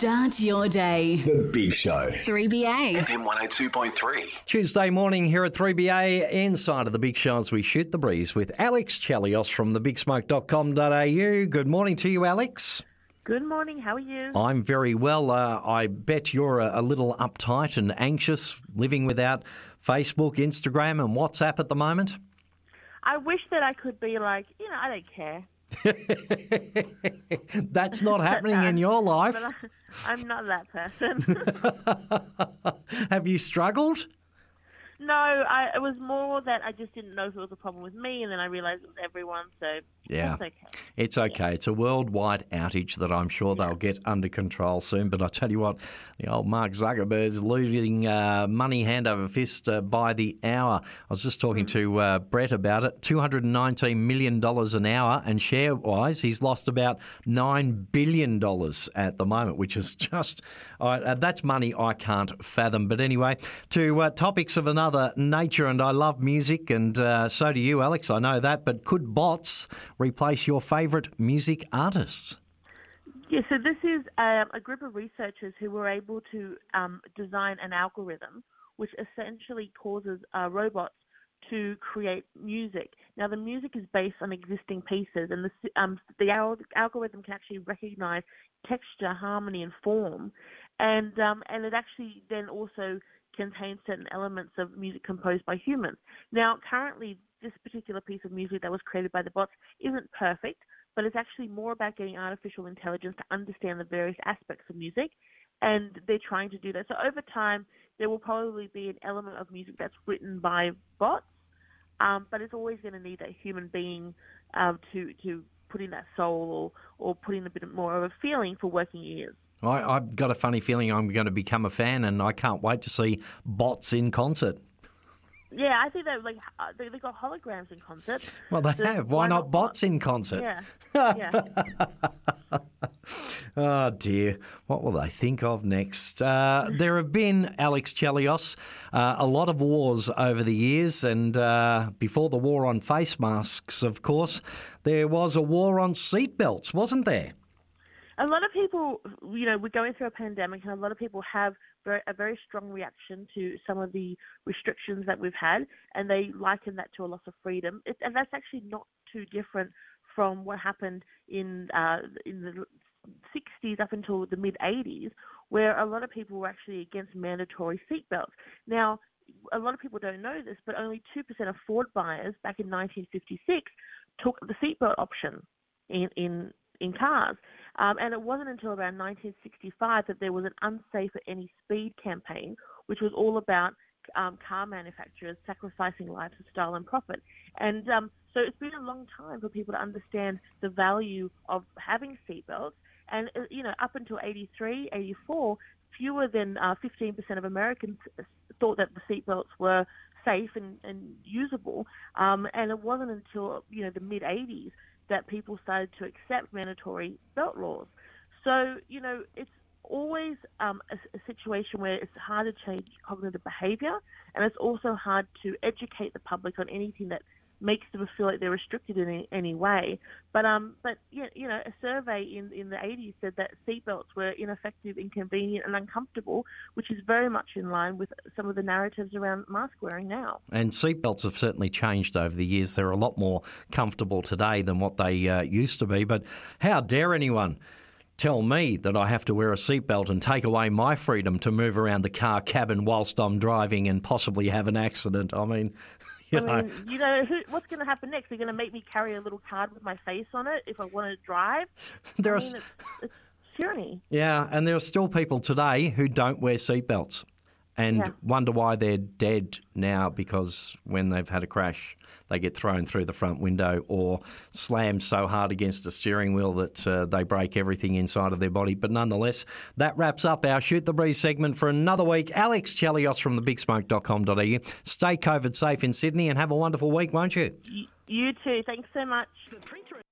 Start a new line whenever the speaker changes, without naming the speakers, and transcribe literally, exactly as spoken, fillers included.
Start your day.
The Big Show.
three B A.
F M one oh two point three.
Tuesday morning here at three B A, inside of the Big Show as we shoot the breeze with Alex Chelios from the big smoke dot com dot a u. Good morning to you, Alex.
Good morning. How are you?
I'm very well. Uh, I bet you're a, a little uptight and anxious living without Facebook, Instagram and WhatsApp at the moment.
I wish that I could be like, you know, I don't care.
That's not happening in your life.
But I, I'm not that person.
Have you struggled?
No, I, it was more that I just didn't know if it was a problem with me, and then I realised it was everyone, so
yeah.
it's okay.
It's okay. Yeah. It's a worldwide outage that I'm sure
Yeah.
they'll get under control soon. But I tell you what, the old Mark Zuckerberg's losing uh, money hand over fist uh, by the hour. I was just talking mm. to uh, Brett about it. two hundred nineteen million dollars an hour, and share-wise, he's lost about nine billion dollars at the moment, which is just, uh, that's money I can't fathom. But anyway, to uh, topics of another nature, and I love music, and uh, so do you, Alex, I know that, but could bots replace your favourite music artists?
Yeah, so this is um, a group of researchers who were able to um, design an algorithm which essentially causes uh, robots to create music. Now, the music is based on existing pieces, and the, um, the al- algorithm can actually recognise texture, harmony, and form, and um, and it actually then also contains certain elements of music composed by humans. Now, currently, this particular piece of music that was created by the bots isn't perfect, but it's actually more about getting artificial intelligence to understand the various aspects of music, and they're trying to do that. So over time, there will probably be an element of music that's written by bots, um, but it's always going to need that human being um, to, to put in that soul or, or put in a bit more of a feeling for working ears.
I, I've got a funny feeling I'm going to become a fan, and I can't wait to see bots in concert.
Yeah, I think that like they they got holograms in concert.
Well, they
So
have. Why, not bots in concert?
Yeah, yeah.
Oh, dear. What will they think of next? Uh, there have been, Alex Chelios, uh, a lot of wars over the years, and uh, before the war on face masks, of course, there was a war on seatbelts, wasn't there?
A lot of people, you know, we're going through a pandemic, and a lot of people have very, a very strong reaction to some of the restrictions that we've had, and they liken that to a loss of freedom. It, and that's actually not too different from what happened in uh, in the sixties up until the mid eighties, where a lot of people were actually against mandatory seatbelts. Now, a lot of people don't know this, but only two percent of Ford buyers back in nineteen fifty-six took the seatbelt option in in in cars. Um, and it wasn't until around nineteen sixty-five that there was an unsafe at any speed campaign, which was all about um, car manufacturers sacrificing lives for style and profit. And um, so it's been a long time for people to understand the value of having seatbelts. And, uh, you know, up until eighty-three, eighty-four, fewer than uh, fifteen percent of Americans thought that the seatbelts were safe and, and usable. Um, and it wasn't until, you know, the mid eighties that people started to accept mandatory belt laws. So, you know, it's always um, a, a situation where it's hard to change cognitive behaviour, and it's also hard to educate the public on anything that makes them feel like they're restricted in any, any way. But, um, but yeah, you know, a survey in, in the eighties said that seatbelts were ineffective, inconvenient and uncomfortable, which is very much in line with some of the narratives around mask wearing now.
And seatbelts have certainly changed over the years. They're a lot more comfortable today than what they uh, used to be. But how dare anyone tell me that I have to wear a seatbelt and take away my freedom to move around the car cabin whilst I'm driving and possibly have an accident? I mean... You
I
know.
mean, you know, who, what's going to happen next? They're going to make me carry a little card with my face on it if I want to drive?
There
I
are,
mean, it's, it's tyranny.
Yeah, and there are still people today who don't wear seatbelts and
Yeah.
wonder why they're dead now, because when they've had a crash, they get thrown through the front window or slammed so hard against a steering wheel that uh, they break everything inside of their body. But nonetheless, that wraps up our Shoot the Breeze segment for another week. Alex Chelios from the big smoke dot com dot a u. Stay COVID safe in Sydney and have a wonderful week, won't you?
You, you too. Thanks so much.